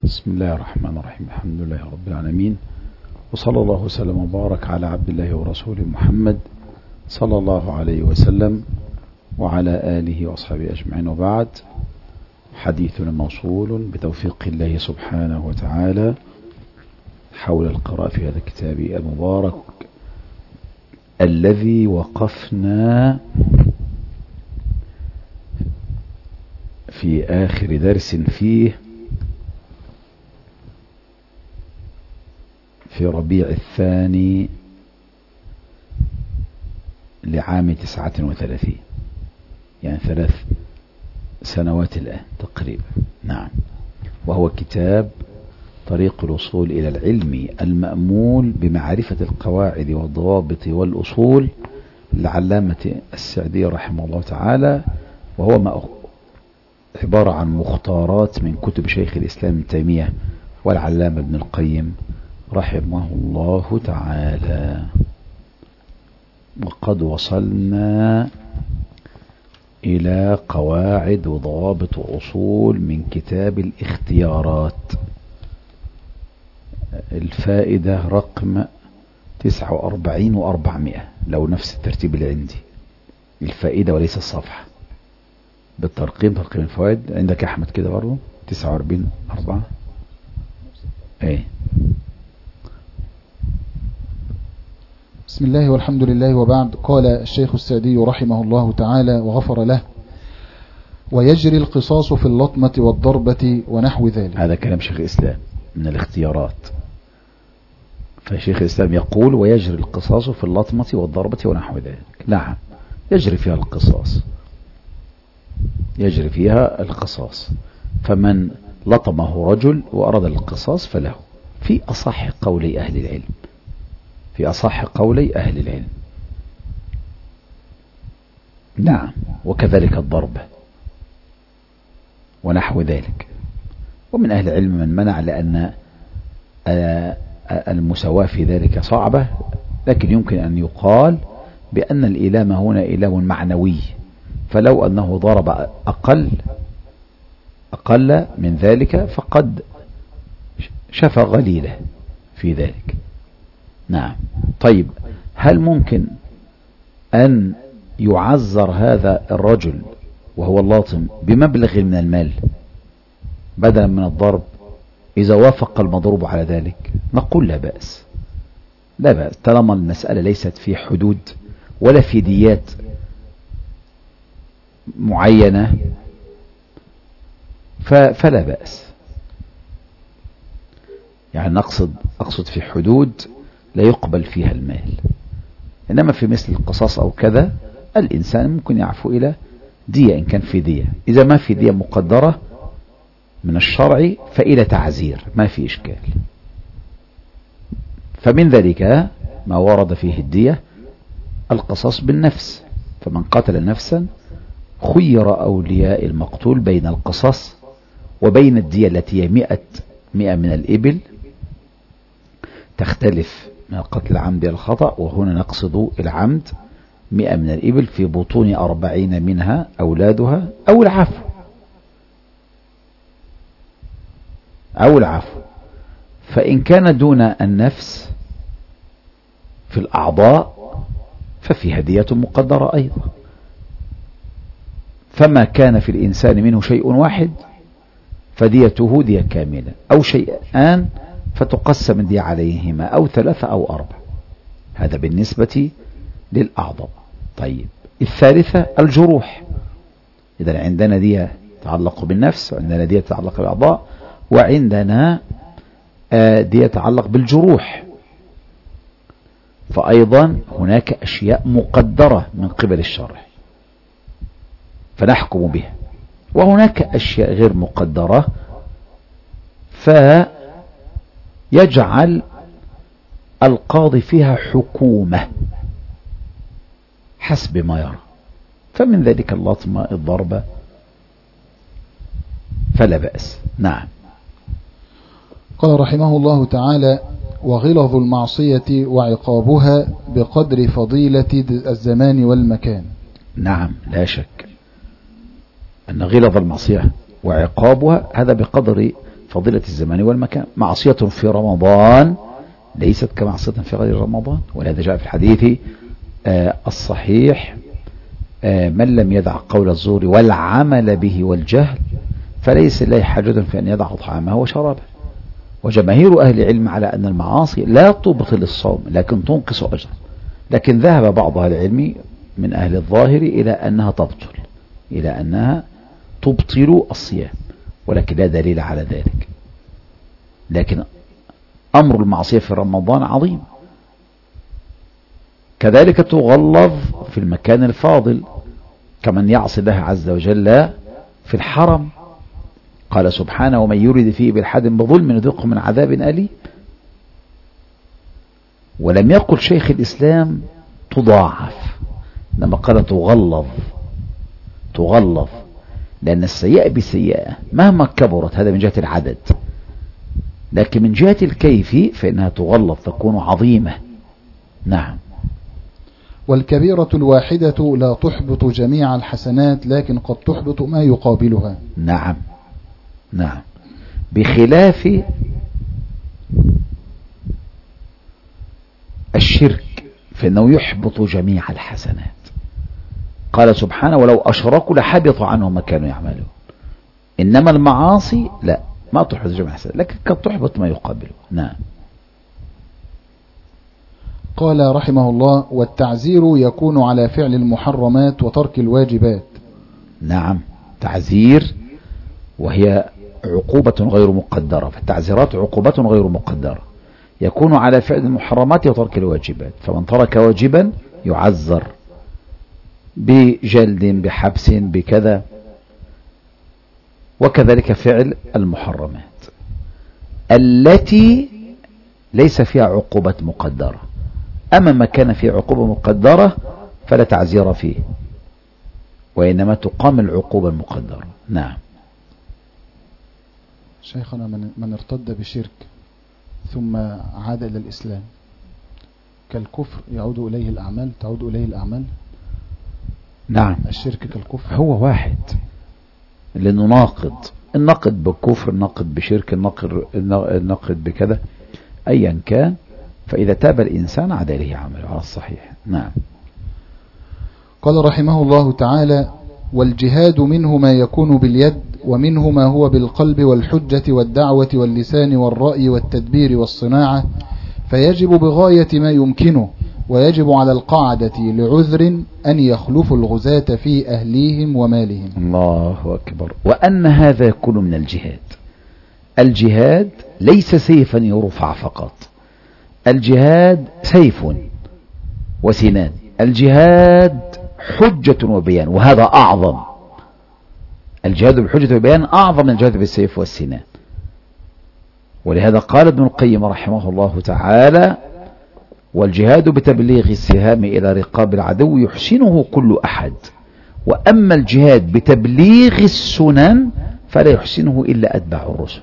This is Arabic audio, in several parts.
بسم الله الرحمن الرحيم. الحمد لله رب العالمين، وصلى الله وسلم وبارك على عبد الله ورسوله محمد صلى الله عليه وسلم وعلى آله وأصحابه أجمعين، وبعد. حديثنا موصول بتوفيق الله سبحانه وتعالى حول القراءة في هذا الكتاب المبارك الذي وقفنا في آخر درس فيه في ربيع الثاني لعام 39، يعني 3 سنوات الآن تقريبا. نعم، وهو كتاب طريق الوصول إلى العلم المأمول بمعرفة القواعد والضوابط والأصول للعلامة السعدي رحمه الله تعالى، وهو عبارة عن مختارات من كتب شيخ الإسلام ابن تيمية والعلامة ابن القيم رحمه الله تعالى. وقد وصلنا إلى قواعد وضوابط وأصول من كتاب الاختيارات، الفائدة رقم 49 و400، لو نفس الترتيب اللي عندي، الفائدة وليس الصفحة، بالترقيم، ترقيم الفوائد عندك أحمد كده برضه 49 4. ايه، بسم الله والحمد لله وبعد. قال الشيخ السعدي رحمه الله تعالى وغفر له: ويجري القصاص في اللطمة والضربة ونحو ذلك. هذا كلام شيخ الإسلام من الاختيارات. فشيخ الإسلام يقول: ويجري القصاص في اللطمة والضربة ونحو ذلك. نعم، يجري فيها القصاص، يجري فيها القصاص. فمن لطمه رجل وأراد القصاص فله، في أصح قولي أهل العلم، في أصح قولي أهل العلم. نعم، وكذلك الضرب ونحو ذلك. ومن أهل العلم من منع، لأن المساواة في ذلك صعبة، لكن يمكن أن يقال بأن الإيلام هنا إيلام معنوي، فلو أنه ضرب أقل من ذلك فقد شفى غليله في ذلك. نعم. طيب، هل ممكن أن يعذر هذا الرجل وهو اللاطم بمبلغ من المال بدلا من الضرب إذا وافق المضروب على ذلك؟ نقول لا بأس، لا بأس، طالما المسألة ليست في حدود ولا في ديات معينة فلا بأس. يعني أقصد في حدود لا يقبل فيها المال، إنما في مثل القصاص أو كذا الإنسان ممكن يعفو إلى دية إن كان في دية. إذا ما في دية مقدرة من الشرع فإلى تعزير، ما في إشكال. فمن ذلك ما ورد فيه الدية القصاص بالنفس، فمن قتل نفسا خير أولياء المقتول بين القصاص وبين الدية التي هي 100 من الإبل، تختلف من القتل العمد الخطأ، وهنا نقصد العمد 100 من الإبل في بطون 40 منها أولادها، أو العفو. فإن كان دون النفس في الأعضاء ففيها دية مقدرة أيضا. فما كان في الإنسان منه شيء واحد فديته دية كاملة، أو شيئان فتقسم الدية عليهما، أو 3 أو 4. هذا بالنسبة للأعضاء. طيب، الثالثة الجروح. إذا عندنا دية تتعلق بالنفس، وعندنا دية تتعلق بالأعضاء، وعندنا دية تتعلق بالجروح. فأيضا هناك أشياء مقدرة من قبل الشرع فنحكم بها، وهناك أشياء غير مقدرة فيجعل القاضي فيها حكومة حسب ما يرى. فمن ذلك اللطمة، الضربة، فلا بأس. نعم. قال رحمه الله تعالى: وغلظ المعصية وعقابها بقدر فضيلة الزمان والمكان. نعم، لا شك أن غلظ المعصية وعقابها هذا بقدر فضيلة الزمان والمكان. معصية في رمضان ليست كمعصية في غير رمضان، ولهذا جاء في الحديث الصحيح من لم يدع قول الزور والعمل به والجهل فليس له حاجة في أن يدع طعامه وشرابه. وجماهير أهل العلم على أن المعاصي لا تبطل الصوم لكن تنقص أجره، لكن ذهب بعض أهل العلم من أهل الظاهر إلى أنها تبطل الصيام، ولكن لا دليل على ذلك. لكن أمر المعصية في رمضان عظيم. كذلك تغلظ في المكان الفاضل كمن يعصي الله عز وجل في الحرم. قال سبحانه ومن يرد فيه بالحد بظلم نذقه من عذاب أليم. ولم يقل شيخ الإسلام تضاعف، لما قال تغلظ، لأن السيئة بسيئة مهما كبرت، هذا من جهة العدد، لكن من جهة الكيف فإنها تغلظ تكون عظيمة. نعم. والكبيرة الواحدة لا تحبط جميع الحسنات لكن قد تحبط ما يقابلها. نعم بخلاف الشرك فإنه يحبط جميع الحسنات. قال سبحانه ولو أشركوا لحبط عنهم ما كانوا يعملون. إنما المعاصي لا، ما تحبط جميع الحسنات لكن قد تحبط ما يقابله. نعم. قال رحمه الله والتعزير يكون على فعل المحرمات وترك الواجبات. نعم، تعزير وهي عقوبة غير مقدرة، فالتعزيرات عقوبة غير مقدرة، يكون على فعل المحرمات وترك الواجبات. فمن ترك واجبا يعزر بجلد بحبس بكذا، وكذلك فعل المحرمات التي ليس فيها عقوبة مقدرة. أما ما كان فيه عقوبة مقدرة فلا تعزير فيه، وإنما تقام العقوبة المقدرة. نعم. شيخنا من ارتد بشرك ثم عاد إلى الإسلام كالكفر تعود إليه الأعمال. نعم، الشرك كالكفر هو واحد، لأنه ناقض، النقد بالكفر، النقد بشرك، النقد بكذا، أيا كان، فإذا تاب الإنسان عاد إليه عمله على الصحيح. نعم. قال رحمه الله تعالى والجهاد منه ما يكون باليد ومنه ما هو بالقلب والحجة والدعوة واللسان والرأي والتدبير والصناعة، فيجب بغاية ما يمكنه، ويجب على القاعدة لعذر أن يخلفوا الغزاة في أهليهم ومالهم. الله أكبر. وأن هذا يكون من الجهاد. الجهاد ليس سيفا يرفع فقط، الجهاد سيف وسنان، الجهاد حجة وبيان، وهذا أعظم. الجهاد بالحجة والبيان أعظم من الجهاد بالسيف والسنان. ولهذا قال ابن القيم رحمه الله تعالى والجهاد بتبليغ السهام إلى رقاب العدو يحسنه كل أحد، وأما الجهاد بتبليغ السنن فلا يحسنه إلا أتباع الرسل.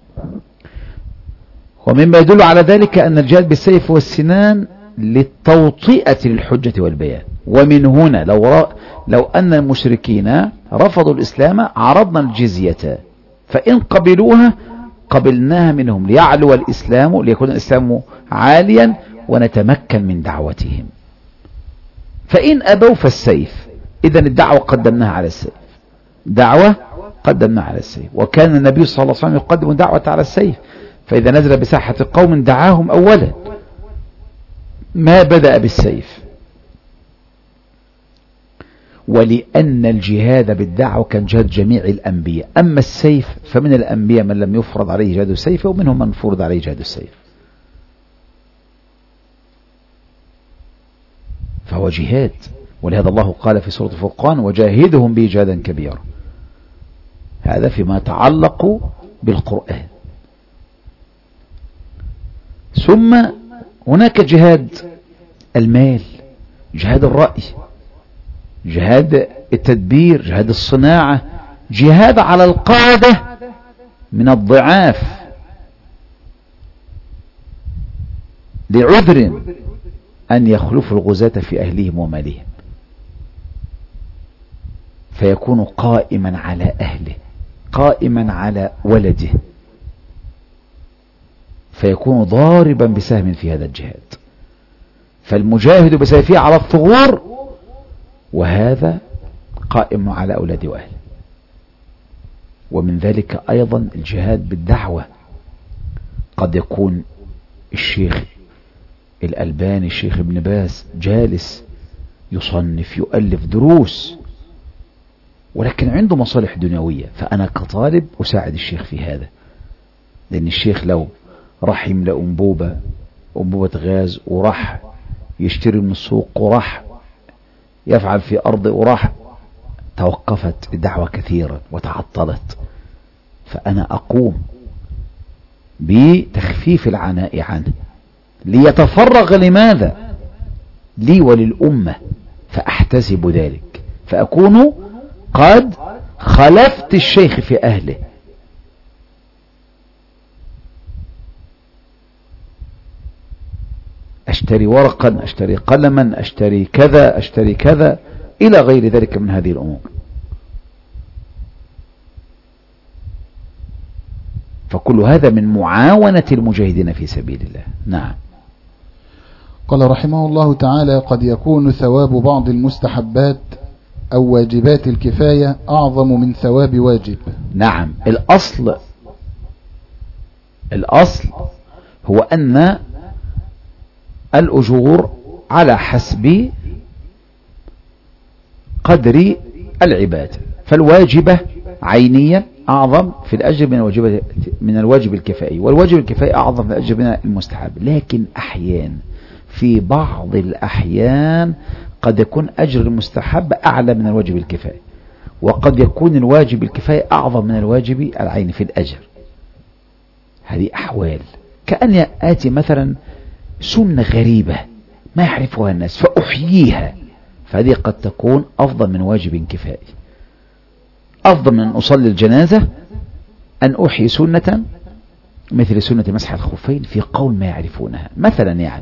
ومما يدل على ذلك أن الجهاد بالسيف والسنان للتوطئة للحجة والبيان. ومن هنا لو أن المشركين رفضوا الإسلام عرضنا الجزية، فإن قبلوها قبلناها منهم ليعلو الإسلام، ليكون الإسلام عاليا ونتمكن من دعوتهم. فإن أبوا فالسيف. إذن الدعوة قدمناها على السيف، وكان النبي صلى الله عليه وسلم يقدم دعوة على السيف، فإذا نزل بساحة قوم دعاهم أولا، ما بدأ بالسيف. ولأن الجهاد بالدعوة كان جهاد جميع الأنبياء، أما السيف فمن الأنبياء من لم يفرض عليه جهاد السيف، ومنهم من فرض عليه جهاد السيف، فهو جهاد. ولهذا الله قال في سورة الفرقان وجاهدهم به جهادا كبيرا. هذا فيما يتعلق بالقرآن. ثم هناك جهاد المال، جهاد الرأي، جهاد التدبير، جهاد الصناعة، جهاد على القادة من الضعاف لعذر أن يخلفوا الغزاة في أهلهم ومالهم، فيكون قائما على أهله، قائما على ولده، فيكون ضاربا بسهم في هذا الجهاد، فالمجاهد بسيفه على الثغور، وهذا قائم على أولاد وأهله. ومن ذلك أيضا الجهاد بالدعوة. قد يكون الشيخ الألباني، الشيخ ابن باز، جالس يصنف يؤلف دروس، ولكن عنده مصالح دنيوية، فأنا كطالب أساعد الشيخ في هذا. لأن الشيخ لو راح يملأ أنبوبة غاز، وراح يشتري من السوق، وراح يفعل في أرضه، وراح توقفت الدعوة كثيرا وتعطلت، فأنا أقوم بتخفيف العناء عنه ليتفرغ. لماذا؟ لي وللأمة، فأحتسب ذلك، فأكون قد خلفت الشيخ في أهله. أشتري ورقا، أشتري قلما، أشتري كذا، أشتري كذا، إلى غير ذلك من هذه الأمور. فكل هذا من معاونة المجاهدين في سبيل الله. نعم. قال رحمه الله تعالى: قد يكون ثواب بعض المستحبات أو واجبات الكفاية أعظم من ثواب واجب. نعم. الأصل هو أن الأجور على حسب قدر العبادة، فالواجبة عينية أعظم في الأجر من الواجب الكفائي، والواجب الكفائي أعظم في الأجر من المستحب. لكن أحيانا في بعض الأحيان قد يكون أجر المستحب أعلى من الواجب الكفائي، وقد يكون الواجب الكفائي أعظم من الواجب العيني في الأجر. هذه أحوال، كأن آتي مثلا سنة غريبة ما يعرفها الناس فأحييها، فهذه قد تكون أفضل من واجب كفائي. أفضل من أن أصلي الجنازة أن أحيي سنة مثل سنة مسح الخفين في قول ما يعرفونها مثلا. يعني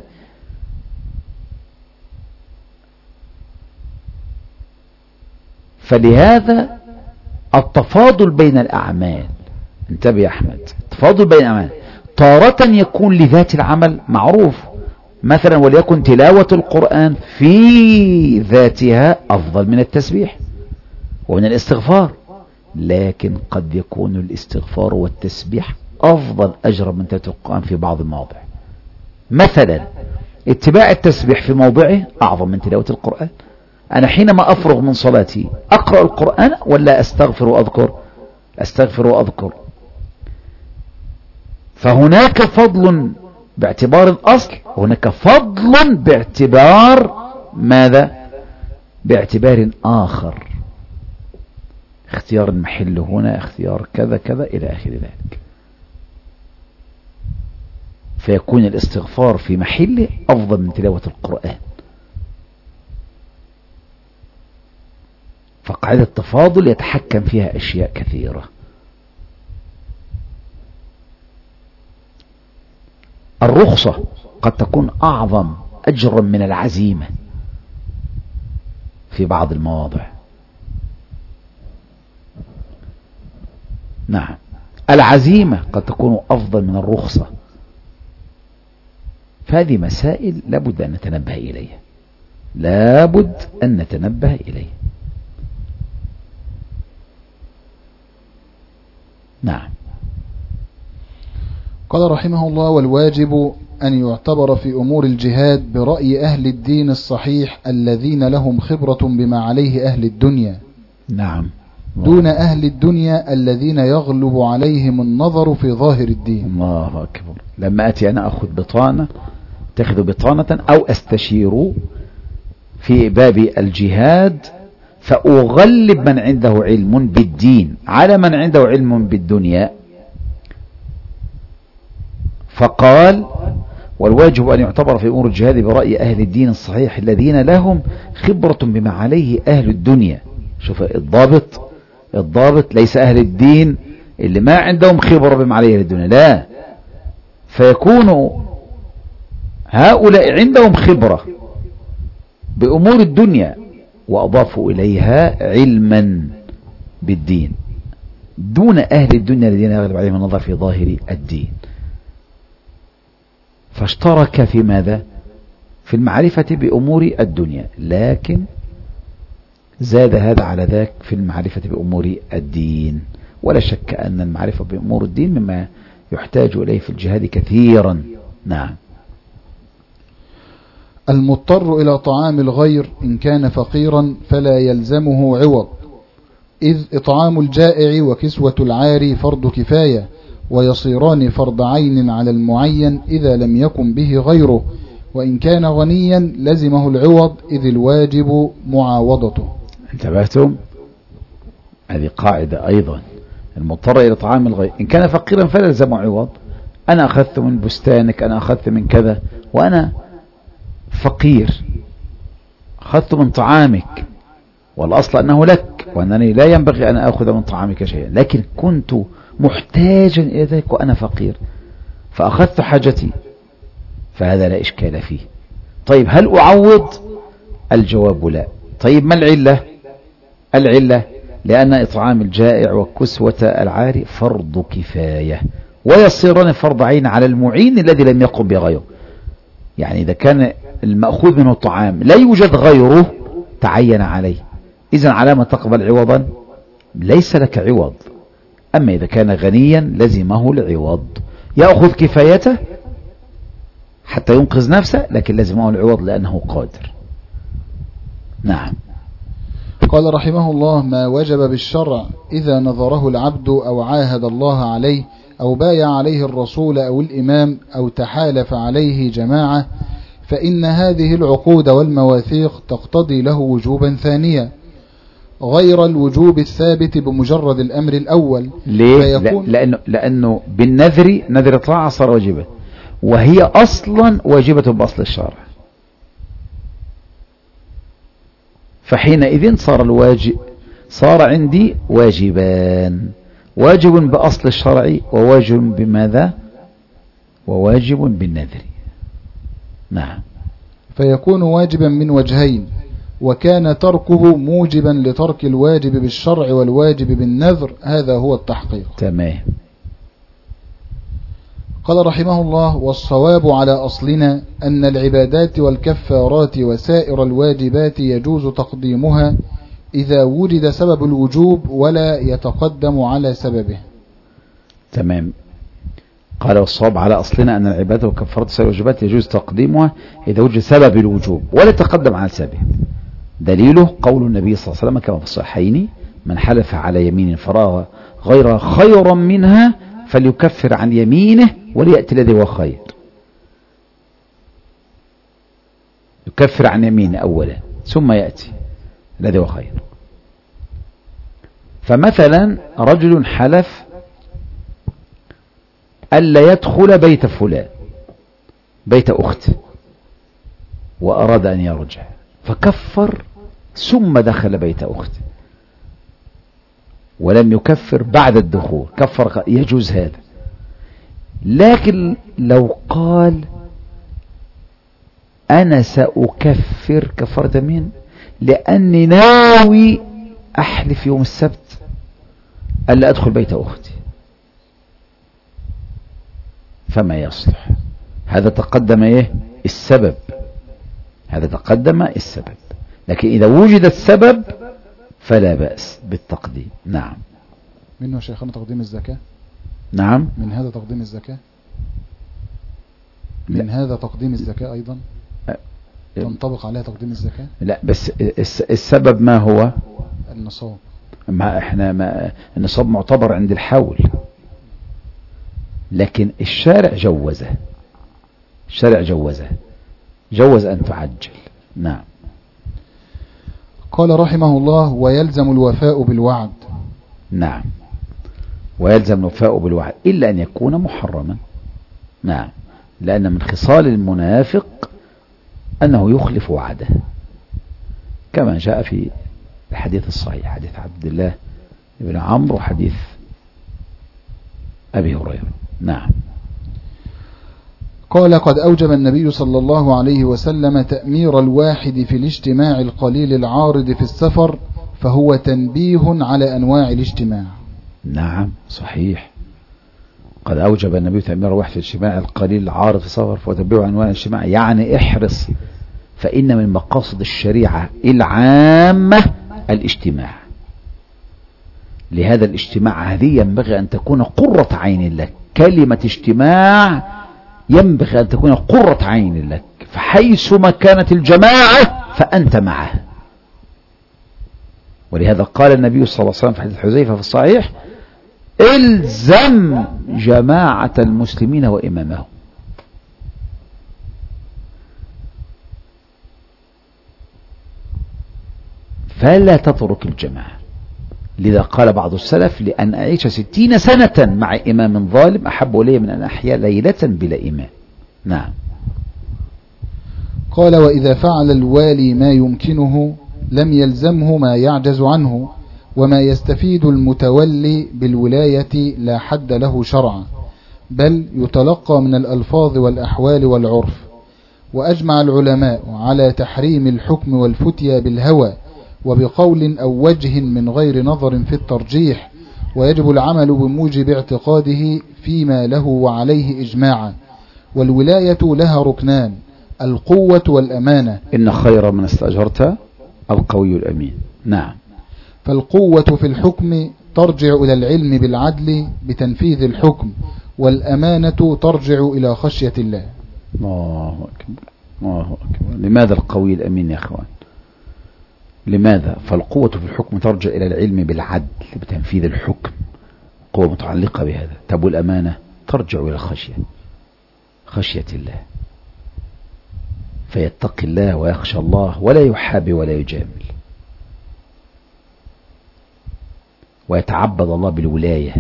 فلهذا التفاضل بين الأعمال، انتبه يا أحمد، التفاضل بين الأعمال تارة يكون لذات العمل معروف، مثلا وليكن تلاوة القرآن في ذاتها أفضل من التسبيح ومن الاستغفار، لكن قد يكون الاستغفار والتسبيح أفضل أجرا من تلاوة القرآن في بعض المواضع. مثلا اتباع التسبيح في موضعه أعظم من تلاوة القرآن. أنا حينما أفرغ من صلاتي أقرأ القرآن ولا أستغفر وأذكر؟ أستغفر وأذكر. فهناك فضل باعتبار الأصل، هناك فضل باعتبار ماذا؟ باعتبار آخر، اختيار المحل هنا، اختيار كذا كذا إلى آخر ذلك. فيكون الاستغفار في محله أفضل من تلاوة القرآن. فقاعدة التفاضل يتحكم فيها أشياء كثيرة. الرخصة قد تكون أعظم أجرا من العزيمة في بعض المواضع. نعم. العزيمة قد تكون أفضل من الرخصة. فهذه مسائل لابد أن نتنبه إليها، لابد أن نتنبه إليها. نعم. قال رحمه الله: والواجب أن يعتبر في أمور الجهاد برأي أهل الدين الصحيح الذين لهم خبرة بما عليه أهل الدنيا. نعم. دون أهل الدنيا الذين يغلب عليهم النظر في ظاهر الدين. الله أكبر. لما أتي أنا أخذ بطانة، تأخذ بطانة أو أستشير في باب الجهاد، فأغلب من عنده علم بالدين على من عنده علم بالدنيا. فقال: والواجب أن يعتبر في أمور الجهاد برأي أهل الدين الصحيح الذين لهم خبرة بما عليه أهل الدنيا. شوف الضابط ليس أهل الدين اللي ما عندهم خبرة بما عليه أهل الدنيا، لا، فيكون هؤلاء عندهم خبرة بأمور الدنيا وأضافوا إليها علما بالدين، دون أهل الدنيا الذين يغلب عليهم النظر في ظاهر الدين. فاشترك في ماذا؟ في المعرفة بأمور الدنيا، لكن زاد هذا على ذاك في المعرفة بأمور الدين. ولا شك أن المعرفة بأمور الدين مما يحتاج إليه في الجهاد كثيرا. نعم. المضطر إلى طعام الغير إن كان فقيرا فلا يلزمه عوض، إذ إطعام الجائع وكسوة العاري فرض كفاية، ويصيران فرض عين على المعين إذا لم يكن به غيره، وإن كان غنيا لزمه العوض إذ الواجب معاوضته. انتبهتم؟ هذه قاعدة أيضا. المضطر إلى طعام الغير إن كان فقيرا فلا يلزمه عوض. أنا أخذت من بستانك، أنا أخذت من كذا، وأنا فقير، أخذت من طعامك والأصل أنه لك، وأنني لا ينبغي أن أخذ من طعامك شيئا، لكن كنت محتاجا إلى ذلك وأنا فقير فأخذت حاجتي، فهذا لا إشكال فيه. طيب هل أعوض؟ الجواب لا. طيب ما العلة؟ العلة لأن إطعام الجائع وكسوة العاري فرض كفاية، ويصيران فرض عين على المعين الذي لم يقم بغيره. يعني إذا كان المأخوذ منه الطعام لا يوجد غيره تعين عليه، إذن على ما تقبل عوضا؟ ليس لك عوض. أما إذا كان غنيا لزمه العوض، يأخذ كفايته حتى ينقذ نفسه، لكن لزمه العوض لأنه قادر. نعم. قال رحمه الله: ما وجب بالشرع إذا نظره العبد أو عاهد الله عليه أو بايع عليه الرسول أو الإمام أو تحالف عليه جماعة، فإن هذه العقود والمواثيق تقتضي له وجوبا ثانيا غير الوجوب الثابت بمجرد الأمر الأول. ليه؟ لأنه بالنذر، نذر طاعة صار واجبة، وهي أصلا واجبة بأصل الشرع، فحينئذ صار عندي واجبان: واجب بأصل الشرع وواجب بماذا؟ وواجب بالنذر. نعم. فيكون واجبا من وجهين، وكان تركه موجبا لترك الواجب بالشرع والواجب بالنذر، هذا هو التحقيق. تمام. قال رحمه الله: والصواب على أصلنا أن العبادات والكفارات وسائر الواجبات يجوز تقديمها إذا وجد سبب الوجوب ولا يتقدم على سببه. تمام. قال: والصواب على أصلنا أن العبادات والكفارات وسائر الواجبات يجوز تقديمها إذا وجد سبب الوجوب ولا يتقدم على سببه. دليله قول النبي صلى الله عليه وسلم كما في الصحيحين: من حلف على يمين فراغ غير خيرا منها فليكفر عن يمينه وليأتي الذي هو خير. يكفر عن يمينه أولا ثم يأتي الذي هو خير. فمثلا رجل حلف ألا يدخل بيت فلان، بيت أخته، وأراد أن يرجع فكفر ثم دخل بيت أخته ولم يكفر بعد الدخول، كفر، يجوز هذا. لكن لو قال: أنا سأكفر كفارة يمين لأني ناوي أحلف يوم السبت ألا أدخل بيت أختي، فما يصلح. هذا تقدم إيه؟ السبب. هذا تقدم السبب، لكن إذا وجد السبب فلا بأس بالتقديم. نعم. منه شيخنا تقديم الزكاة. نعم. من هذا تقديم الزكاة. من هذا تقديم الزكاة أيضا تنطبق عليها تقديم الزكاة. لا، بس السبب ما هو؟ النصاب. ما النصاب معتبر عند الحول، لكن الشارع جوزه. الشارع جوز أن تعجل. نعم. قال رحمه الله: ويلزم الوفاء بالوعد. نعم، ويلزم الوفاء بالوعد إلا أن يكون محرما. نعم، لأن من خصال المنافق أنه يخلف وعده، كما جاء في الحديث الصحيح، حديث عبد الله بن عمرو وحديث أبي هريرة. نعم. قال: قد أوجب النبي صلى الله عليه وسلم تأمير الواحد في الاجتماع القليل العارض في السفر، فهو تنبيه على أنواع الاجتماع. نعم، صحيح. قد أوجب النبي تأمير واحد في الاجتماع القليل العارض في سفر وتتبعه عنوان الاجتماع، يعني احرص، فإن من مقاصد الشريعة العامة الاجتماع. لهذا الاجتماع هذه ينبغي أن تكون قرة عين لك، كلمة اجتماع ينبغي أن تكون قرة عين لك، فحيثما كانت الجماعة فأنت معه. ولهذا قال النبي صلى الله عليه وسلم في حديث حذيفة في الصحيح: الزم جماعة المسلمين وإمامهم. فلا تترك الجماعة. لذا قال بعض السلف: لأن أعيش 60 سنة مع إمام ظالم أحب إلي من أن أحيا ليلة بلا إمام. نعم. قال: وإذا فعل الوالي ما يمكنه لم يلزمه ما يعجز عنه، وما يستفيد المتولي بالولاية لا حد له شرعا، بل يتلقى من الألفاظ والأحوال والعرف. وأجمع العلماء على تحريم الحكم والفتيا بالهوى وبقول أو وجه من غير نظر في الترجيح، ويجب العمل بموجب اعتقاده فيما له وعليه إجماعا. والولاية لها ركنان: القوة والأمانة. إن خير من استأجرت القوي الأمين. نعم. فالقوة في الحكم ترجع إلى العلم بالعدل بتنفيذ الحكم، والأمانة ترجع إلى خشية الله. الله أكبر، الله أكبر. لماذا القوي الأمين يا أخوان؟ لماذا؟ فالقوة في الحكم ترجع إلى العلم بالعدل بتنفيذ الحكم، قوة متعلقة بهذا. طب والأمانة ترجع إلى خشية الله، فيتقي الله ويخشى الله ولا يحابي ولا يجامل، ويتعبد الله بالولاية،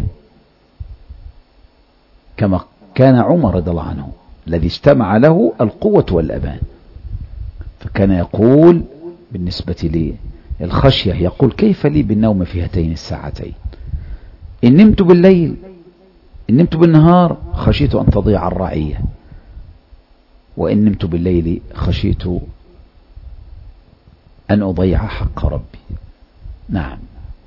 كما كان عمر رضي الله عنه الذي اجتمع له القوة والأمان، فكان يقول بالنسبة لي الخشية، يقول: كيف لي بالنوم في هاتين الساعتين؟ إن نمت بالليل، إن نمت بالنهار خشيت أن تضيع الرعية، وإن نمت بالليل خشيت أن أضيع حق ربي. نعم.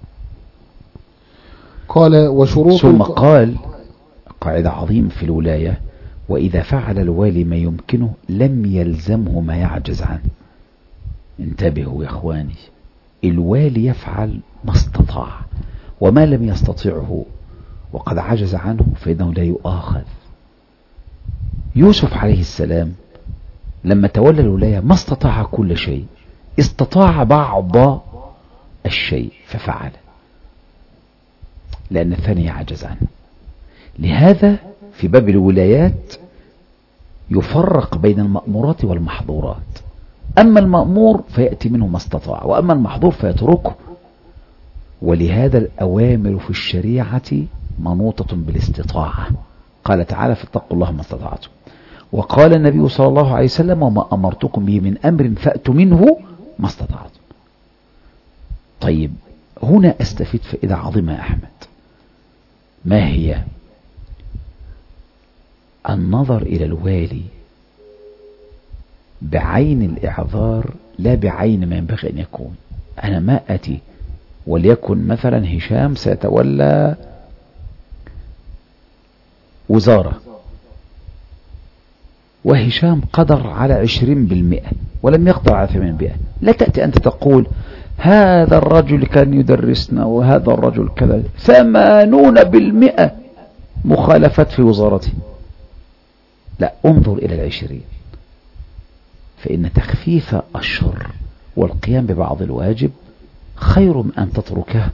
قال: وشروط. ثم قال قاعدة عظيمة في الولاية: وإذا فعل الوالي ما يمكنه لم يلزمه ما يعجز عنه. انتبهوا يا اخواني، الوالي يفعل ما استطاع، وما لم يستطيعه وقد عجز عنه فإنه لا يؤاخذ. يوسف عليه السلام لما تولى الولاية ما استطاع كل شيء، استطاع بعض الشيء ففعل، لأن الثاني يعجز عنه. لهذا في باب الولايات يفرق بين المأمورات والمحظورات. أما المأمور فيأتي منه ما استطاع، وأما المحظور فيتركه. ولهذا الأوامر في الشريعة منوطة بالاستطاعة. قال تعالى: فاتقوا الله ما استطعتم. وقال النبي صلى الله عليه وسلم: وما أمرتكم به من أمر فأتوا منه ما استطعتم. طيب، هنا أستفيد فائدة عظيمة يا أحمد. ما هي؟ النظر إلى الوالي بعين الإعذار لا بعين ما ينبغي أن يكون. أنا ما أتي وليكن مثلا هشام سيتولى وزارة، وهشام قدر على 20% ولم يقدر على 8%. لا تأتي أنت تقول: هذا الرجل كان يدرسنا وهذا الرجل كذا، 80% مخالفات في وزارته. لا، انظر إلى 20، فإن تخفيف الشر والقيام ببعض الواجب خير من أن تتركه.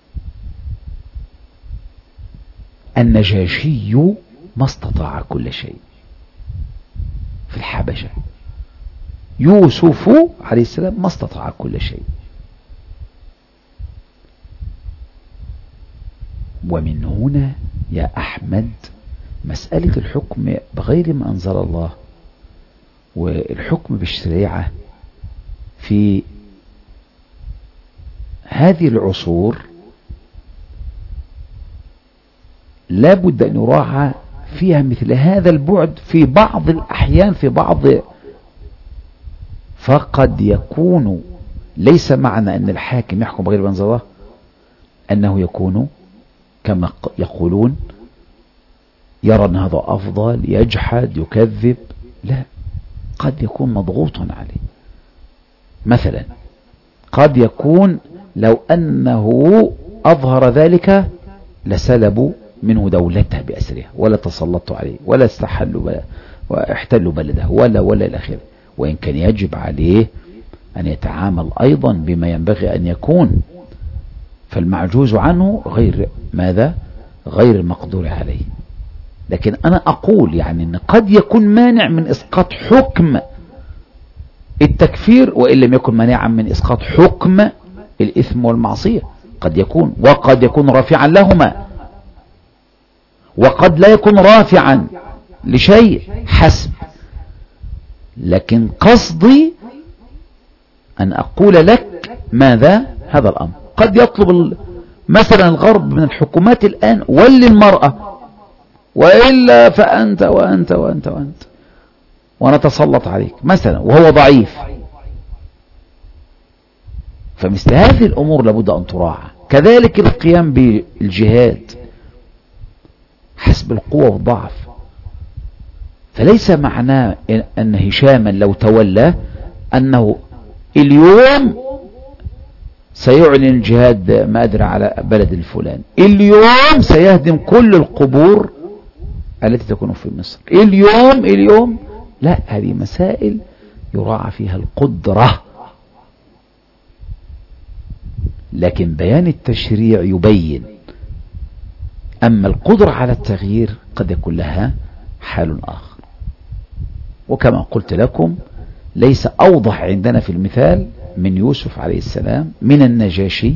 النجاشي ما استطاع كل شيء في الحبشة، يوسف عليه السلام ما استطاع كل شيء. ومن هنا يا أحمد مسألة الحكم بغير ما أنزل الله والحكم بالشريعة في هذه العصور لا بد أن يراعى فيها مثل هذا البعد في بعض الأحيان، في بعض. فقد يكون ليس معنى أن الحاكم يحكم بغير ما أنزل الله أنه يكون كما يقولون يرى أن هذا أفضل، يجحد، يكذب. لا، قد يكون مضغوط عليه. مثلا قد يكون لو أنه أظهر ذلك لسلبوا منه دولته بأسرها، ولا تسلطوا عليه، ولا استحلوا واحتلوا بلده، ولا إلى آخره. وإن كان يجب عليه أن يتعامل أيضا بما ينبغي أن يكون، فالمعجوز عنه غير ماذا؟ غير المقدور عليه. لكن أنا أقول يعني أن قد يكون مانع من إسقاط حكم التكفير، وإن لم يكن مانعا من إسقاط حكم الإثم والمعصية. قد يكون، وقد يكون رافعا لهما، وقد لا يكون رافعا لشيء حسب. لكن قصدي أن أقول لك ماذا هذا الأمر. قد يطلب مثلا الغرب من الحكومات الآن ولي المرأة، وإلا فأنت وأنت وأنت وأنت ونتسلط عليك مثلا، وهو ضعيف. فمثل هذه الأمور لابد أن تراعى. كذلك القيام بالجهاد حسب القوة والضعف. فليس معناه أن هشاما لو تولى أنه اليوم سيعلن الجهاد ما أدري على بلد الفلان، اليوم سيهدم كل القبور التي تكون في مصر، اليوم. لا، هذه مسائل يراعى فيها القدرة. لكن بيان التشريع يبين. أما القدرة على التغيير قد يكون لها حال آخر. وكما قلت لكم ليس أوضح عندنا في المثال من يوسف عليه السلام، من النجاشي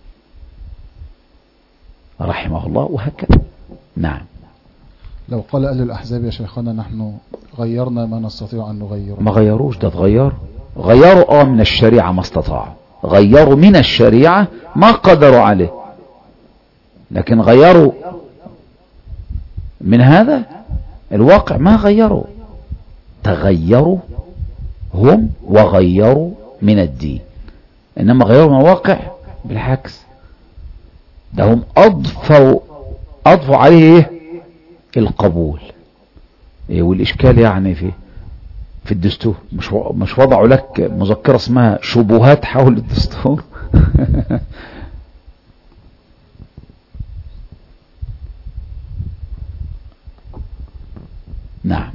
رحمه الله، وهكذا. نعم. لو قال أهل الأحزاب يا شيخنا نحن غيرنا ما نستطيع أن نغيره، ما غيروش، ده غيروا من الشريعة ما استطاعوا، غيروا من الشريعة ما قدروا عليه، لكن غيروا من هذا الواقع ما غيروا. تغيروا هم وغيروا من الدين، إنما غيروا من الواقع بالعكس، ده هم أضفوا عليه القبول. والإشكال يعني في الدستور مش وضعوا لك مذكرة اسمها شبهات حول الدستور. نعم.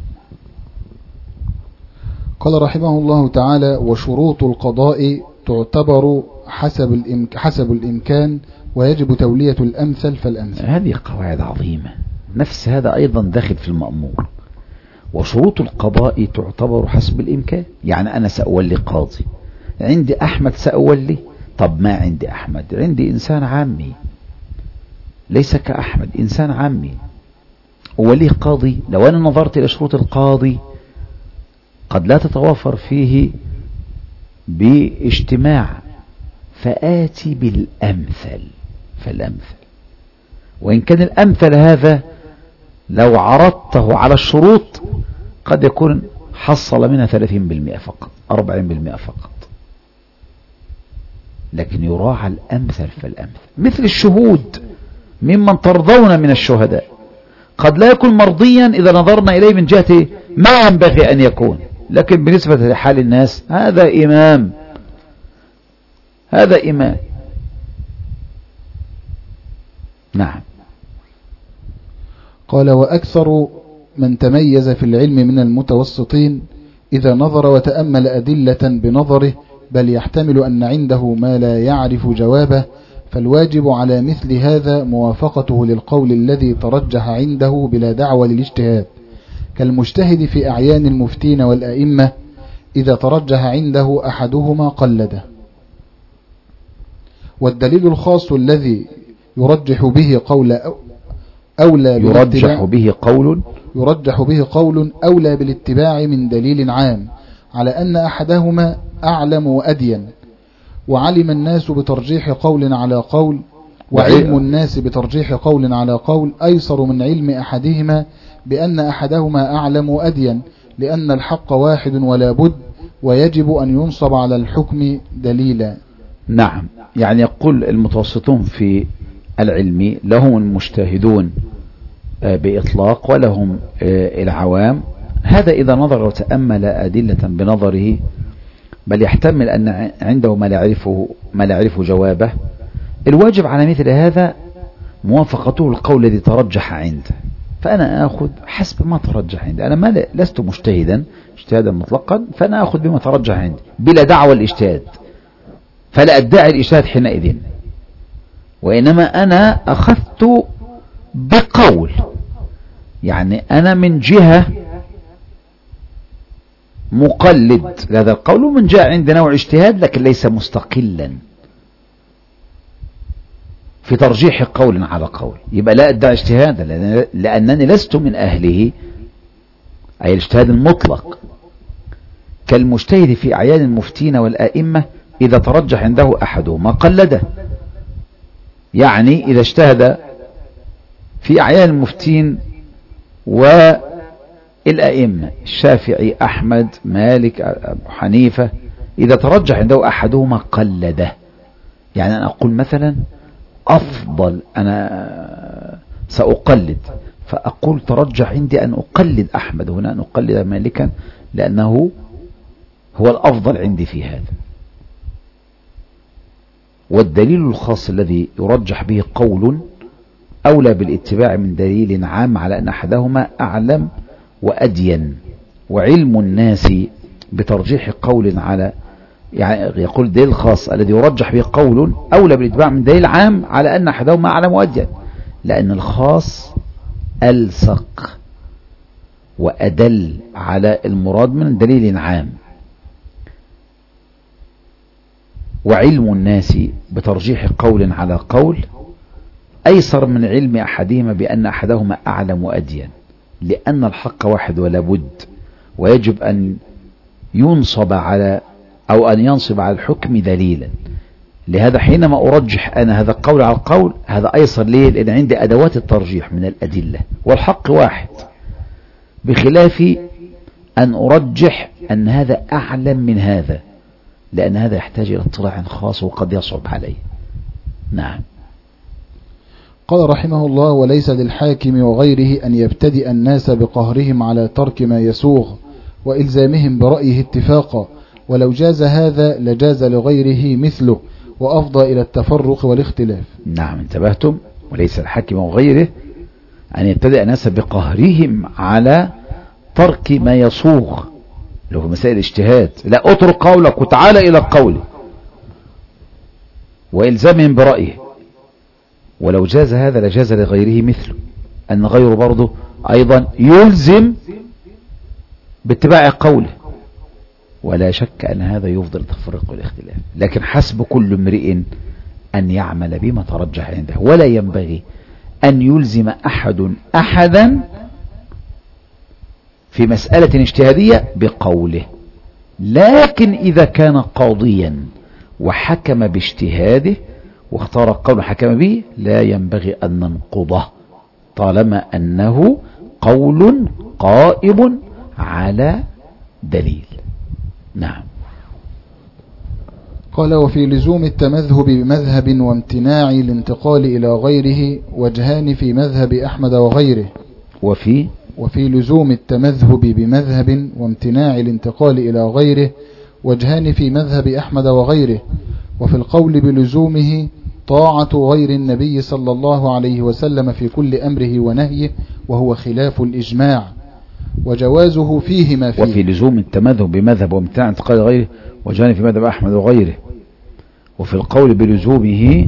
قال رحمه الله تعالى: وشروط القضاء تعتبر حسب الإمكان، ويجب تولية الأمثل فالأمثل. هذه قواعد عظيمة، نفس هذا أيضا داخل في المأمور. وشروط القضاء تعتبر حسب الإمكان، يعني أنا سأولي قاضي، عندي أحمد سأولي. طب ما عندي أحمد، عندي إنسان عامي ليس كأحمد، إنسان عامي أوليه قاضي. لو أنا نظرت إلى شروط القاضي قد لا تتوافر فيه باجتماع، فآتي بالأمثل فالأمثل. وإن كان الأمثل هذا لو عرضته على الشروط قد يكون حصل منها 30% فقط، 40% فقط. لكن يراعى الأمثل فالأمثل. مثل الشهود ممن ترضون من الشهداء، قد لا يكون مرضيا إذا نظرنا إليه من جهة ما ينبغي أن يكون، لكن بالنسبة لحال الناس هذا إمام، هذا إمام. نعم. قال: وأكثر من تميز في العلم من المتوسطين إذا نظر وتأمل أدلة بنظره، بل يحتمل أن عنده ما لا يعرف جوابه، فالواجب على مثل هذا موافقته للقول الذي ترجح عنده بلا دعوة للاجتهاد، كالمجتهد في أعيان المفتين والأئمة، إذا ترجح عنده أحدهما قلده. والدليل الخاص الذي يرجح به قول أولى بالاتباع من دليل عام، على أن أحدهما أعلم وأدين، وعلم الناس بترجيح قول على قول، وعلم الناس بترجيح قول على قول أيسر من علم أحدهما بأن أحدهما أعلم وأدين، لأن الحق واحد ولا بد، ويجب أن ينصب على الحكم دليلا. نعم. يعني يقول المتوسطون في العلم لهم المجتهدون بإطلاق ولا هم العوام. هذا إذا نظر وتأمل أدلة بنظره، بل يحتمل أن عنده ما لا يعرفه جوابه. الواجب على مثل هذا موافقته القول الذي ترجح عنده، فأنا آخذ حسب ما ترجح عندي. أنا لست مجتهدا اجتهادا مطلقا، فأنا آخذ بما ترجح عندي بلا دعوى الاجتهاد، فلا أدعي الاجتهاد حينئذ، وإنما أنا أخذت بقول، يعني أنا من جهة مقلد لهذا القول، ومن جهة عندي نوع اجتهاد لكن ليس مستقلا في ترجيح قول على قول. يبقى لا أدعي اجتهادا لأنني لست من أهله، أي الاجتهاد المطلق، كالمجتهد في أعيان المفتين والآئمة إذا ترجح عنده أحدهما قلده. يعني إذا اجتهد في أعيان المفتين والآئمة الشافعي أحمد مالك أبو حنيفة، إذا ترجح عنده أحدهما قلده. يعني أنا أقول مثلا أفضل، أنا سأقلد، فأقول ترجح عندي أن أقلد أحمد هنا، أن أقلد مالكا، لأنه هو الأفضل عندي في هذا. والدليل الخاص الذي يرجح به قول أولى بالاتباع من دليل عام على أن أحدهما أعلم وأدين. وعلم الناس بترجيح قول على، يعني يقول الدليل الخاص الذي يرجح به قول أولى بالاتباع من دليل عام على أن أحدهما أعلم وأدين، لأن الخاص ألصق وأدل على المراد من دليل عام. وعلم الناس بترجيح قول على قول أيسر من علم أحدهما بأن أحدهما أعلم وأدين، لأن الحق واحد ولا بد، ويجب أن ينصب على الحكم دليلا. لهذا حينما أرجح أنا هذا القول على القول، هذا أيسر ليه؟ لأن عندي أدوات الترجيح من الأدلة، والحق واحد، بخلاف أن أرجح أن هذا أعلم من هذا، لأن هذا يحتاج إلى اطلاع خاص وقد يصعب عليه. نعم. قال رحمه الله: وليس للحاكم وغيره أن يبتدئ الناس بقهرهم على ترك ما يسوغ وإلزامهم برأيه اتفاقا، ولو جاز هذا لجاز لغيره مثله، وأفضى إلى التفرق والاختلاف. نعم، انتبهتم؟ وليس الحاكم وغيره أن يبتدئ الناس بقهرهم على ترك ما يسوغ، لو في مسائل اجتهاد، لا اترك قولك وتعالى إلى القول، وإلزامهم برأيه. ولو جاز هذا لجاز لغيره مثله، أن غيره برضه أيضا يلزم باتباع قوله، ولا شك أن هذا يفضل التفرق والاختلاف، لكن حسب كل امرئ أن يعمل بما ترجح عنده، ولا ينبغي أن يلزم أحدا في مسألة اجتهادية بقوله. لكن إذا كان قاضيا وحكم باجتهاده واختار قول حكم به، لا ينبغي أن ننقضه طالما أنه قول قائم على دليل. نعم. قال: وفي لزوم التمذهب بمذهب وامتناع الانتقال إلى غيره وجهان في مذهب أحمد وغيره. وفي لزوم التمذهب بمذهب وامتناع الانتقال إلى غيره وجهان في مذهب أحمد وغيره. وفي القول بلزومه طاعة غير النبي صلى الله عليه وسلم في كل أمره ونهيه، وهو خلاف الإجماع، وجوازه فيه ما فيه. وفي لزوم التمذهب بمذهب وامتناع انتقال غيره وجهان في مذهب أحمد وغيره. وفي القول بلزومه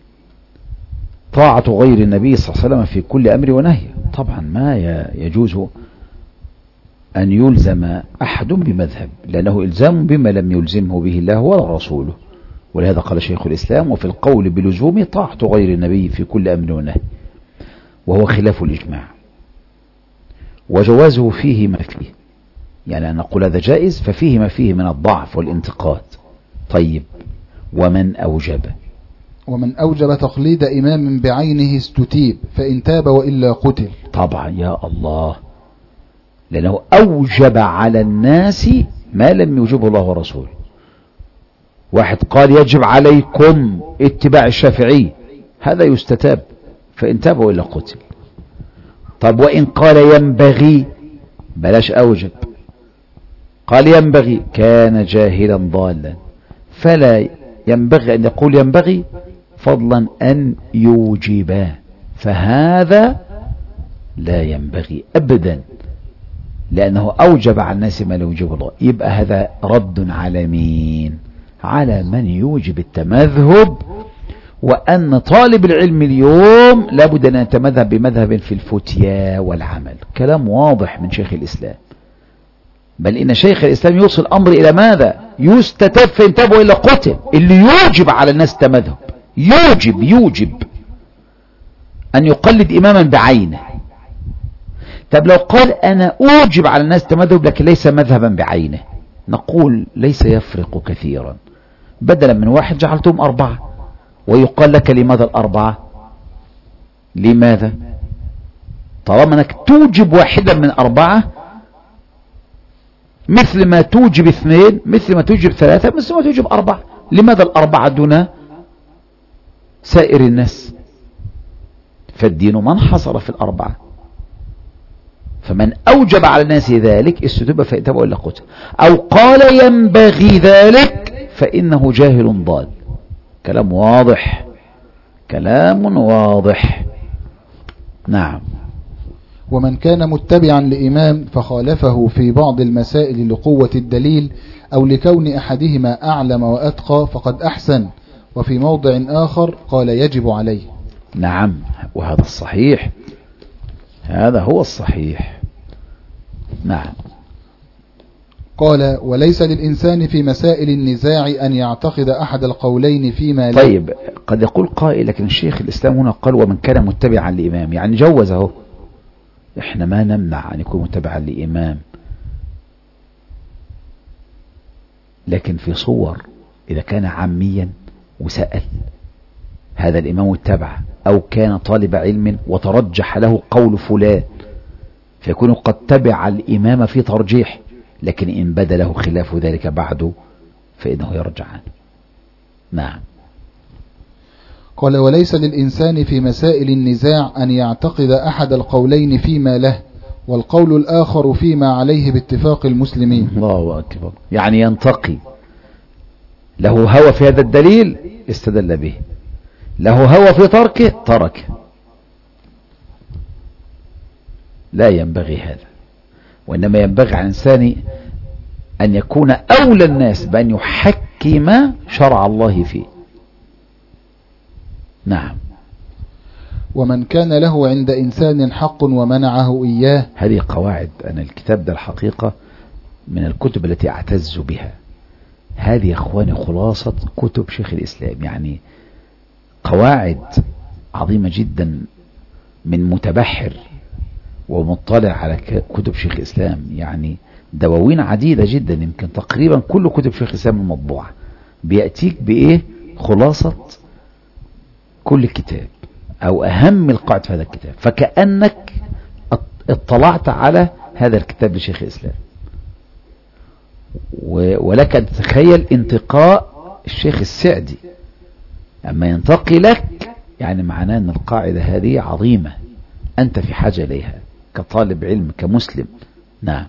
طاعة غير النبي صلى الله عليه وسلم في كل أمر ونهي. طبعا ما يجوز أن يلزم أحد بمذهب، لأنه إلزام بما لم يلزمه به الله ولا رسوله. ولهذا قال شيخ الإسلام: وفي القول بلزومه طاعة غير النبي في كل أمر ونهي، وهو خلاف الإجماع، وجوازه فيه ما فيه، يعني أن نقول هذا جائز ففيه ما فيه من الضعف والانتقاد. طيب، ومن أوجب تقليد إمام بعينه استتيب، فإن تاب وإلا قتل. طبعا يا الله، لأنه أوجب على الناس ما لم يوجبه الله ورسوله. واحد قال يجب عليكم اتباع الشافعي، هذا يستتاب، فإن تاب وإلا قتل. طب وإن قال ينبغي، بلاش أوجب، قال ينبغي كان جاهلا ضالا، فلا ينبغي أن يقول ينبغي فضلا أن يوجبا، فهذا لا ينبغي أبدا، لأنه أوجب على الناس ما لا يوجب الله. يبقى هذا رد على مين؟ على من يوجب التمذهب، وأن طالب العلم اليوم لابد أن يتمذهب بمذهب في الفتيا والعمل. كلام واضح من شيخ الإسلام، بل إن شيخ الإسلام يوصل الأمر إلى ماذا؟ يستتب فينتبه إلى قتل اللي يوجب على الناس تمذهب، يوجب أن يقلد إماما بعينه. طب لو قال أنا أوجب على الناس تمذهب لكن ليس مذهبا بعينه، نقول ليس يفرق كثيرا، بدلا من واحد جعلتهم 4، ويقال لك لماذا 4؟ لماذا؟ طالما أنك توجب واحدا من 4 مثل ما توجب 2، مثل ما توجب 3، مثل ما توجب 4. لماذا 4 دون سائر الناس؟ فالدين ما انحصر في 4، فمن أوجب على الناس ذلك استتب فيتبعوا إلا قتل، أو قال ينبغي ذلك فإنه جاهل ضال. كلام واضح، كلام واضح. نعم. ومن كان متبعا لإمام فخالفه في بعض المسائل لقوة الدليل أو لكون أحدهما أعلم وأتقى فقد أحسن، وفي موضع آخر قال يجب عليه. نعم، وهذا الصحيح، هذا هو الصحيح. نعم. قال وليس للإنسان في مسائل النزاع أن يعتقد أحد القولين فيما لا. طيب قد يقول قائل لكن الشيخ الإسلام هنا قال ومن كان متبعا لإمام، يعني جوزه. احنا ما نمنع أن يكون متبعا لإمام، لكن في صور إذا كان عاميا وسأل هذا الإمام اتبع، أو كان طالب علم وترجح له قول فلان، فيكون قد تبع الإمام في ترجيح، لكن إن بدا له خلاف ذلك بعد فإنه يرجع عنه. نعم. قال وليس للإنسان في مسائل النزاع أن يعتقد أحد القولين فيما له والقول الآخر فيما عليه باتفاق المسلمين. الله أكبر. يعني ينتقي، له هوى في هذا الدليل استدل به، له هوى في تركه تركه. لا ينبغي هذا، وإنما ينبغي على الإنسان أن يكون أولى الناس بأن يحكم شرع الله فيه. نعم. ومن كان له عند إنسان حق ومنعه إياه. هذه قواعد، أنا الكتاب ده الحقيقة من الكتب التي أعتز بها. هذه يا أخواني خلاصة كتب شيخ الإسلام، يعني قواعد عظيمة جدا من متبحر ومطلع على كتب شيخ الإسلام، يعني دواوين عديدة جدا، يمكن تقريبا كل كتب شيخ الإسلام المطبوعة بيأتيك بإيه؟ خلاصة كل كتاب أو أهم القاعدة في هذا الكتاب، فكأنك اطلعت على هذا الكتاب لشيخ الإسلام، ولك أن تتخيل انتقاء الشيخ السعدي أما ينتقي لك، يعني معناه أن القاعدة هذه عظيمة، أنت في حاجة إليها كطالب علم كمسلم. نعم.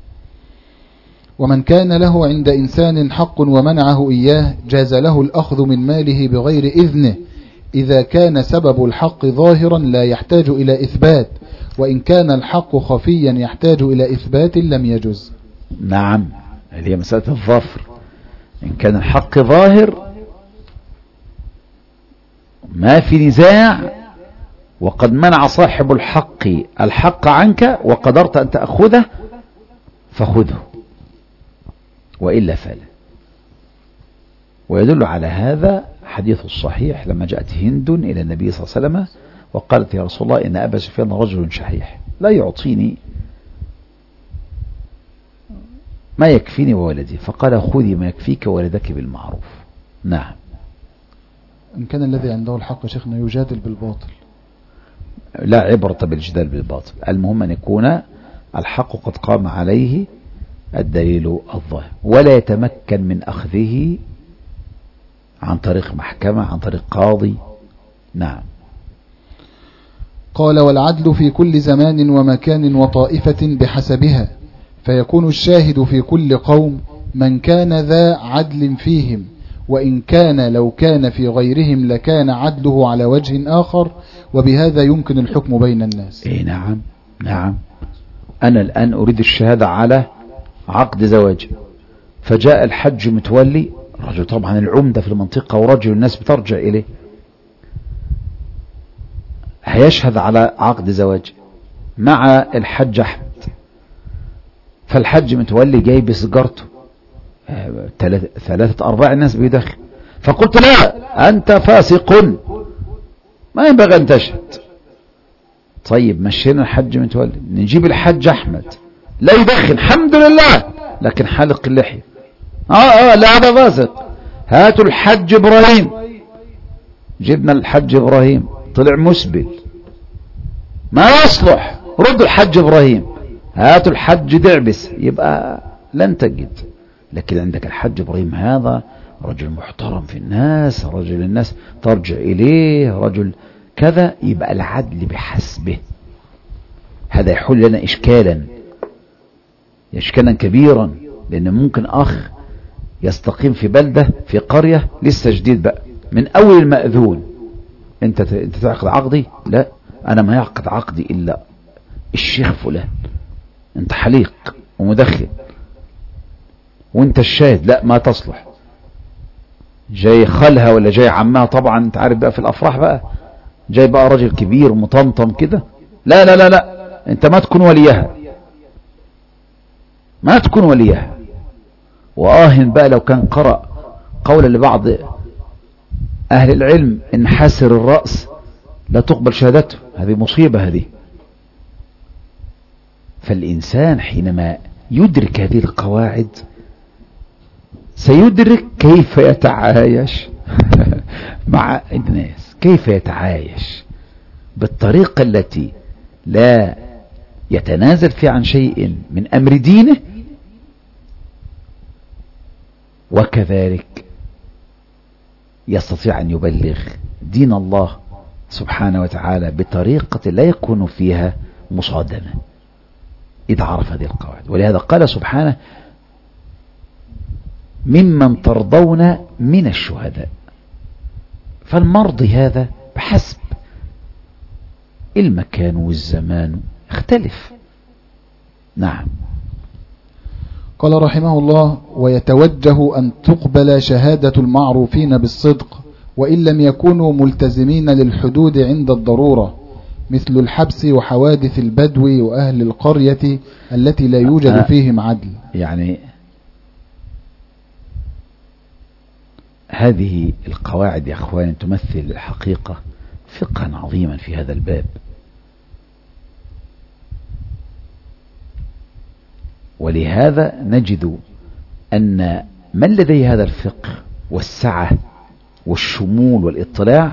ومن كان له عند إنسان حق ومنعه إياه جاز له الأخذ من ماله بغير إذنه إذا كان سبب الحق ظاهرا لا يحتاج إلى إثبات، وإن كان الحق خفيا يحتاج إلى إثبات لم يجز. نعم، هي مسألة الظفر. إن كان الحق ظاهر ما في نزاع، وقد منع صاحب الحق عنك وقدرت أن تأخذه فخذه، وإلا فلا. ويدل على هذا حديث الصحيح لما جاءت هند إلى النبي صلى الله عليه وسلم وقالت يا رسول الله إن أبا سفيان رجل شحيح لا يعطيني ما يكفيني وولدي، فقال خذي ما يكفيك وولدك بالمعروف. نعم. إن كان الذي عنده الحق شيخنا يجادل بالباطل، لا عبرة بالجدال بالباطل، المهم أن يكون الحق قد قام عليه الدليل الظاهر، ولا يتمكن من أخذه عن طريق محكمة، عن طريق قاضي. نعم. قال والعدل في كل زمان ومكان وطائفة بحسبها، فيكون الشاهد في كل قوم من كان ذا عدل فيهم، وإن كان لو كان في غيرهم لكان عدله على وجه آخر، وبهذا يمكن الحكم بين الناس. نعم نعم. أنا الآن أريد الشهادة على عقد زواج، فجاء الحج متولي، رجل طبعا العمدة في المنطقة ورجل الناس بترجع إليه، هيشهد على عقد زواج مع الحج أحمد. فالحج متولي جاي بسجارته، 3-4 الناس بيدخل، فقلت لا أنت فاسق ما ينبغي أن تشهد. طيب مشينا الحج متولي، نجيب الحج أحمد لا يدخن الحمد لله لكن حالق اللحية، لا هذا فاسق. هاتوا الحج إبراهيم، جبنا الحج إبراهيم طلع مسبل ما يصلح، ردوا الحج إبراهيم. هاتوا الحج دعبس، يبقى لن تجد. لكن عندك الحج إبراهيم هذا رجل محترم في الناس، رجل الناس ترجع إليه، رجل كذا، يبقى العدل بحسبه. هذا يحل لنا إشكالا كبيرا، لأن ممكن أخ يستقيم في بلدة في قرية لسه جديد بقى من أول المأذون، أنت تعقد عقدي؟ لا أنا ما يعقد عقدي إلا الشيخ فلان، أنت حليق ومدخن وأنت الشاهد، لا ما تصلح. جاي خالها ولا جاي عمها، طبعا أنت عارف بقى في الأفراح بقى جاي بقى راجل كبير ومطمطم كده، لا لا لا لا أنت ما تكون وليها، ما تكون وليها. وآهن بقى لو كان قرأ قولا لبعض أهل العلم إن حاسر الرأس لا تقبل شهادته، هذه مصيبة هذه. فالإنسان حينما يدرك هذه القواعد سيدرك كيف يتعايش مع الناس، كيف يتعايش بالطريقة التي لا يتنازل فيها عن شيء من أمر دينه، وكذلك يستطيع أن يبلغ دين الله سبحانه وتعالى بطريقة لا يكون فيها مصادمة إذا عرف هذه القواعد. ولهذا قال سبحانه ممن ترضون من الشهداء، فالمرضي هذا بحسب المكان والزمان اختلف. نعم. قال رحمه الله ويتوجه أن تقبل شهادة المعروفين بالصدق وإن لم يكونوا ملتزمين للحدود عند الضرورة، مثل الحبس وحوادث البدو وأهل القرية التي لا يوجد فيهم عدل. يعني هذه القواعد يا أخوان تمثل الحقيقة فقها عظيما في هذا الباب، ولهذا نجد أن من لديه هذا الفقه والسعة والشمول والاطلاع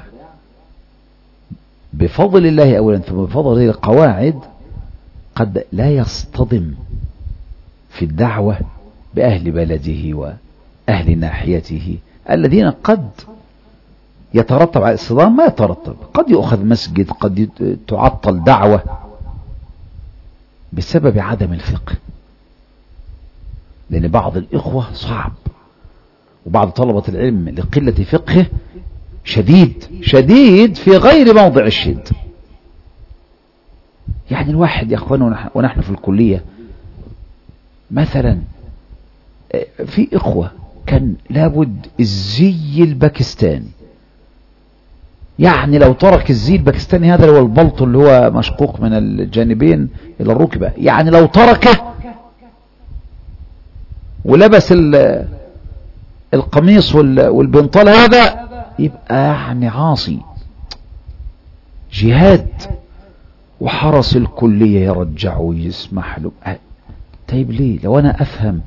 بفضل الله أولا ثم بفضل هذه القواعد قد لا يصطدم في الدعوة بأهل بلده وأهل ناحيته الذين قد يترتب على الصدام ما يترتب، قد يؤخذ مسجد، قد تعطل دعوة بسبب عدم الفقه. لأن بعض الإخوة صعب، وبعض طلبة العلم لقلة فقهه شديد في غير موضع الشد. يعني الواحد يا أخوان ونحن في الكلية مثلا في إخوة كان لابد الزي الباكستاني، يعني لو ترك الزي الباكستاني هذا هو البلط اللي هو مشقوق من الجانبين إلى الركبة، يعني لو تركه ولبس القميص والبنطال هذا يبقى يعني عاصي. جهاد وحرس الكلية يرجع ويسمح له. طيب ليه؟ لو أنا أفهم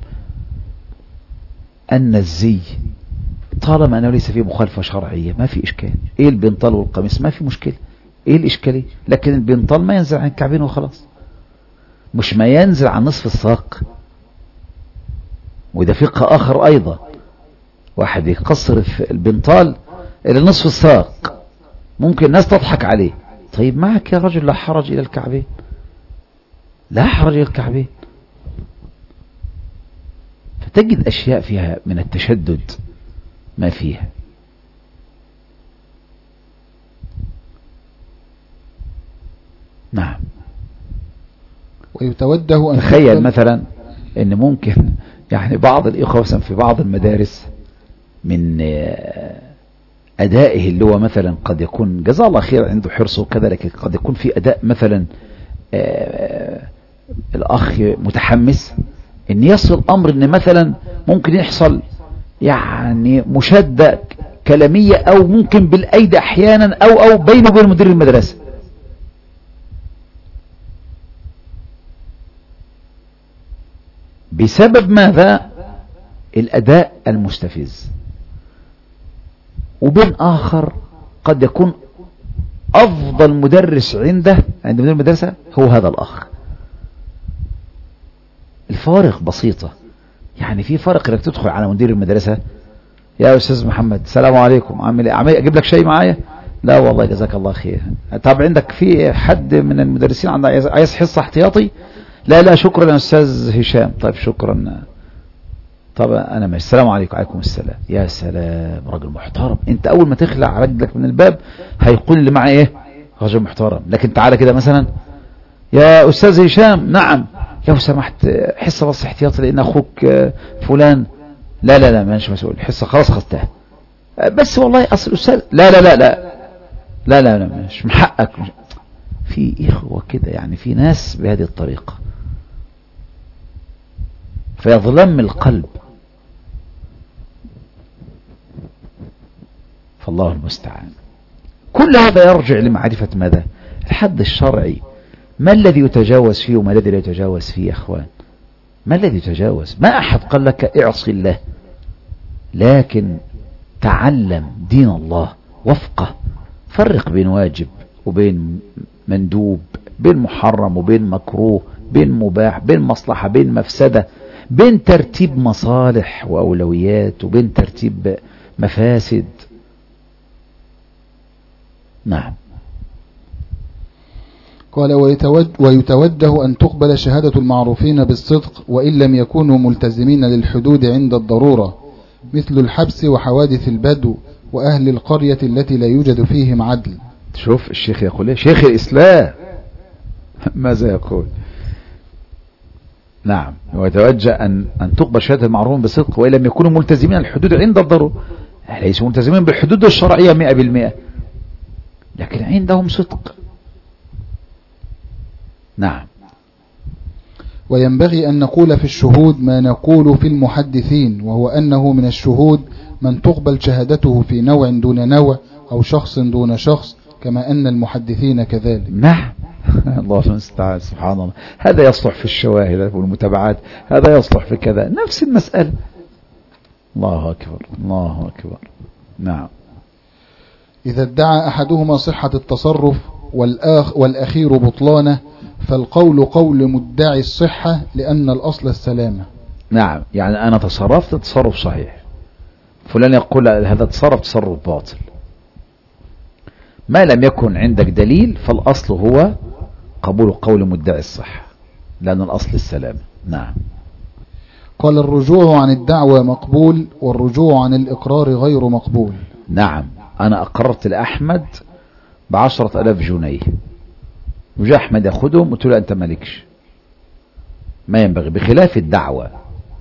أن الزي طالما أنه ليس فيه مخالفة شرعية ما في إشكال، إيه البنطال والقميص ما في مشكلة، إيه الإشكالية؟ لكن البنطال ما ينزل عن الكعبين وخلاص، مش ما ينزل عن نصف الساق. وده فقه آخر أيضا، واحد يقصر البنطال إلى نصف الساق ممكن الناس تضحك عليه، طيب معك يا رجل لا حرج إلى الكعبين، لا حرج إلى الكعبين. فتجد أشياء فيها من التشدد ما فيها. نعم. ويتوده أن تخيل مثلا ان ممكن يعني بعض الإخوة مثلا في بعض المدارس من أدائه اللي هو مثلا قد يكون جزاه الله خير عنده حرص وكذا، لكن قد يكون في أداء مثلا الأخ متحمس ان يصل الأمر ان مثلا ممكن يحصل يعني مشادة كلامية او ممكن بالأيدي احيانا او بينه وبين مدير المدرسة. بسبب ماذا؟ الأداء المستفز. وبين آخر قد يكون أفضل مدرس عند مدير المدرسة هو هذا الأخ. الفوارق بسيطة، يعني في فرق انك تدخل على مدير المدرسة: يا أستاذ محمد السلام عليكم، عامل ايه؟ أجيب لك شيء معايا؟ لا والله جزاك الله خير. طب عندك في حد من المدرسين عنده عايز حصة احتياطي؟ لا شكرا يا أستاذ هشام. طيب شكرا. طب أنا ماشي، السلام عليكم. عليكم السلام. يا سلام، راجل محترم. أنت أول ما تخلع رجلك من الباب هيقول اللي معي إيه؟ راجل محترم. لكن تعالى كده مثلا: يا أستاذ هشام، نعم لو سمحت حصة بس احتياطي لأن أخوك فلان. لا مانيش مسؤول، الحصة خلاص خدتها، بس والله أصل أستاذ. لا مش من حقك. في إخوة كده، يعني في ناس بهذه الطريقة فيظلم القلب. فالله المستعان. كل هذا يرجع لمعرفة ماذا؟ الحد الشرعي. ما الذي يتجاوز فيه وما الذي لا يتجاوز فيه يا أخوان؟ ما الذي يتجاوز؟ ما أحد قال لك اعصي الله، لكن تعلم دين الله وفقه. فرق بين واجب وبين مندوب، بين محرم وبين مكروه، بين مباح، بين مصلحة، بين مفسدة، بين ترتيب مصالح وأولويات وبين ترتيب مفاسد. نعم. قال: ويتوده أن تقبل شهادة المعروفين بالصدق وإن لم يكونوا ملتزمين للحدود عند الضرورة، مثل الحبس وحوادث البدو وأهل القرية التي لا يوجد فيهم عدل. شوف الشيخ يقول ايه، شيخ الإسلام ماذا يقول؟ نعم. ويتوجه أن تقبل شهادة المعروفين بالصدق وإن لم يكونوا ملتزمين الحدود عند الضرورة. ليسوا ملتزمين بالحدود الشرعية 100%، لكن عندهم صدق. نعم. وينبغي أن نقول في الشهود ما نقول في المحدثين، وهو أنه من الشهود من تقبل شهادته في نوع دون نوع أو شخص دون شخص، كما أن المحدثين كذلك. نعم. الله المستعان. سبحان الله. هذا يصلح في الشواهد والمتابعات، هذا يصلح في كذا، نفس المسألة. الله أكبر، الله أكبر. نعم. إذا ادعى أحدهما صحة التصرف والأخير بطلانه، فالقول قول مدعي الصحة لأن الأصل السلامة. نعم. يعني أنا تصرفت تصرف صحيح، فلان يقول هذا تصرف باطل. ما لم يكن عندك دليل فالأصل هو قبول قول مدعي الصحة لأن الأصل السلامة. نعم. قال: الرجوع عن الدعوة مقبول والرجوع عن الإقرار غير مقبول. نعم. أنا أقررت لأحمد ب10,000 جنيه، وجاء أحمد يأخذهم، قلت له أنت مالكش. ما ينبغي، بخلاف الدعوة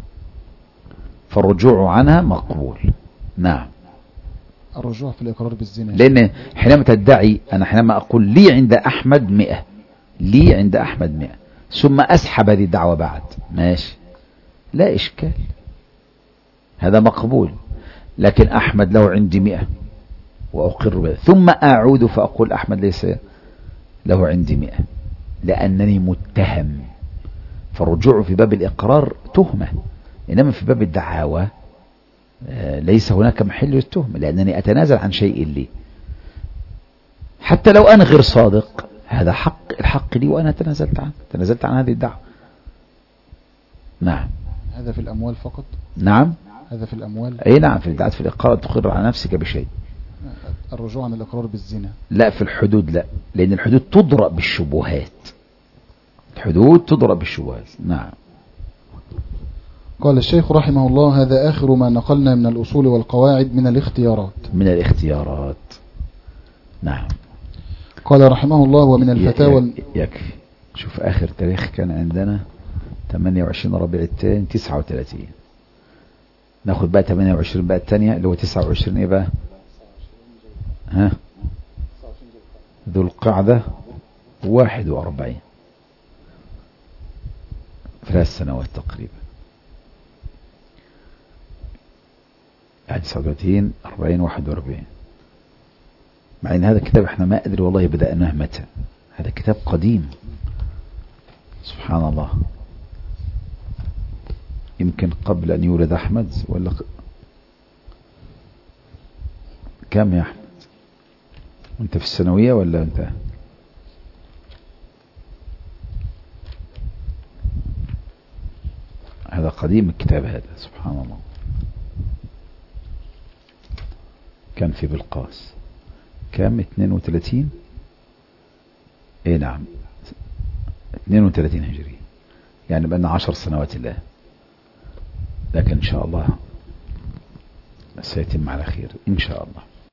فالرجوع عنها مقبول. نعم. الرجوع في الإقرار بالزنا، لأن حينما تدعي، أنا حينما أقول لي عند أحمد 100، لي عند أحمد 100 ثم أسحب هذه الدعوة بعد، ماشي، لا إشكال، هذا مقبول. لكن أحمد له عندي 100 وأقر بها، ثم أعود فأقول أحمد ليس له عندي 100 لأنني متهم. فالرجوع في باب الإقرار تهمة، إنما في باب الدعاوى ليس هناك محل للتهمة، لأنني أتنازل عن شيء لي حتى لو أنا غير صادق. هذا الحق لي وأنا تنازلت عن هذه الدعوة. نعم. هذا في الأموال فقط. نعم. هذا في الأموال. أي نعم. في الإقرار تقر على نفسك بشيء. الرجوع عن الإقرار بالزنا. لا في الحدود لا، لأن الحدود تضرب بالشبهات، الحدود تضرب بالشبهات. نعم. قال الشيخ رحمه الله: هذا آخر ما نقلنا من الأصول والقواعد من الاختيارات. من الاختيارات. نعم. قال رحمه الله: ومن الفتاوى. يكفي. شوف آخر تاريخ كان عندنا 28 ربيع الثاني 39. ناخد بقى 28 بقى الثانية اللي هو 29 ايه بقى؟ ها؟ ذو القعدة 41. 3 سنوات تقريبا. يعني 39 40 41. مع ان هذا الكتاب احنا ما ادري والله بدأناه متى. هذا كتاب قديم سبحان الله، يمكن قبل ان يولد احمد ولا كم يا احمد؟ وانت في الثانوية ولا انت؟ هذا قديم الكتاب هذا سبحان الله. كان في بلقاس كام 32. ايه نعم 32 هجري، يعني بقى لنا 10 سنوات الله، لكن ان شاء الله سيتم على خير ان شاء الله.